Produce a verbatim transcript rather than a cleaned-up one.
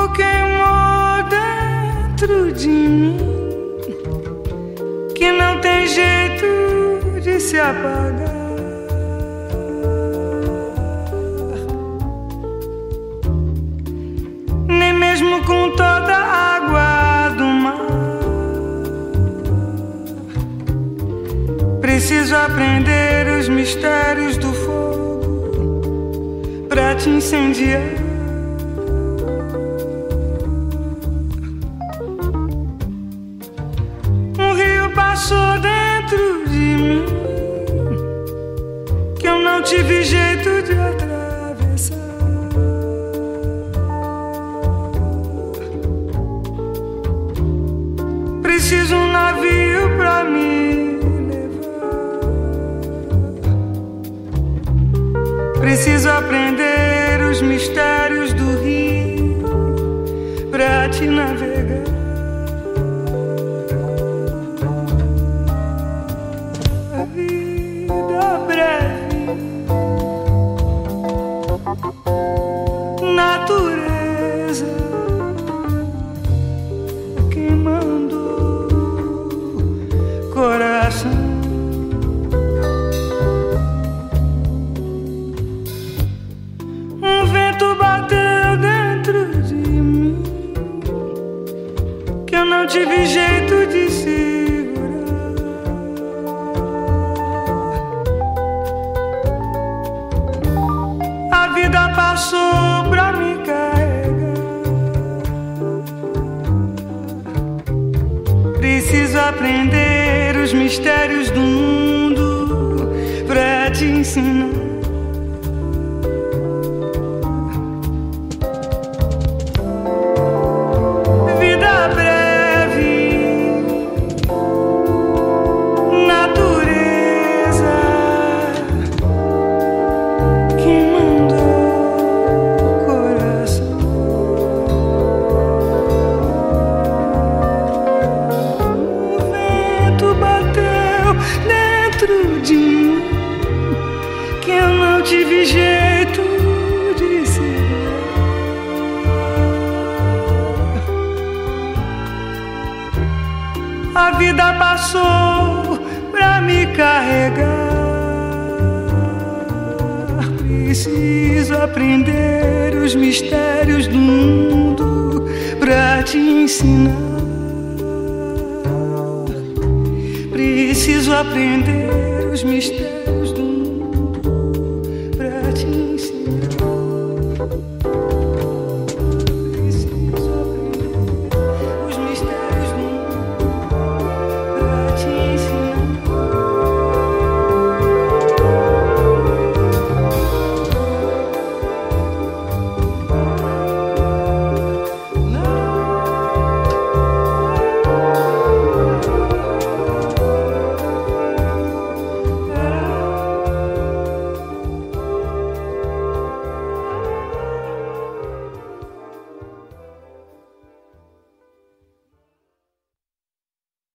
queimou dentro de mim, que não tem jeito de se apagar. Nem mesmo com toda a água do mar. Preciso aprender os mistérios do fogo pra te incendiar. Um rio passou dentro de mim, que eu não tive jeito de atravessar. Preciso um navio pra me levar. Preciso aprender os mistérios do rio pra te navegar. A vida breve, natureza queimando coração. Um vento bateu dentro de mim, que eu não tive jeito de segurar. A vida passou pra me carregar. Preciso aprender os mistérios do mundo pra te ensinar. Vida breve, natureza queimando coração. Dentro de mim, que eu não tive jeito de segurar. A vida passou pra me carregar. Preciso aprender os mistérios do mundo pra te ensinar. Preciso aprender os mistérios